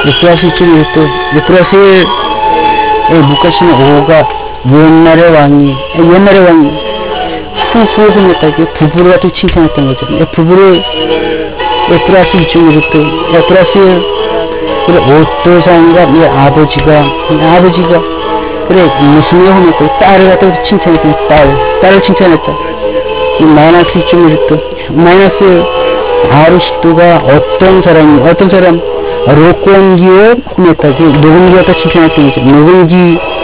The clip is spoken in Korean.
플러스 2.1도 플러스 1의 묶어쓰는 5가 옛날의 왕이 후후를 했다고 부부를 갖다 칭찬했던 거죠. 부부를 플러스 2.1도 플러스 1 그래 오토상과 아버지가 그래 무슨 혼했고 딸을 갖다 칭찬했던 딸을 칭찬했다. 마이너스 2.1도 마이너스 아르시도가 어떤 사람 로콘기を褒めた그 녹음기 갖다 칭찬했던 거죠. 녹음기